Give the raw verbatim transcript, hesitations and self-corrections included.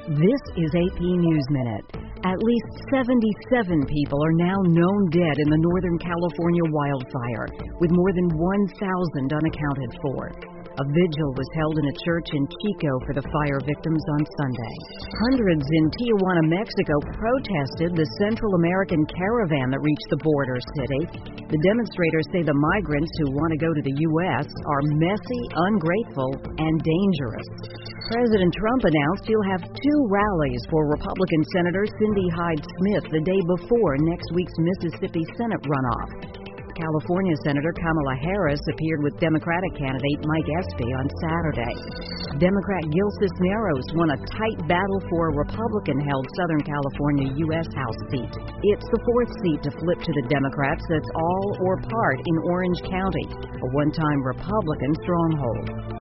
This is A P News Minute. At least seventy-seven people are now known dead in the Northern California wildfire, with more than one thousand unaccounted for. A vigil was held in a church in Chico for the fire victims on Sunday. Hundreds in Tijuana, Mexico protested the Central American caravan that reached the border city. The demonstrators say the migrants who want to go to the U S are messy, ungrateful, and dangerous. President Trump announced he'll have two rallies for Republican Senator Cindy Hyde-Smith the day before next week's Mississippi Senate runoff. California Senator Kamala Harris appeared with Democratic candidate Mike Espy on Saturday. Democrat Gil Cisneros won a tight battle for a Republican-held Southern California U S House seat. It's the fourth seat to flip to the Democrats that's all or part in Orange County, a one-time Republican stronghold.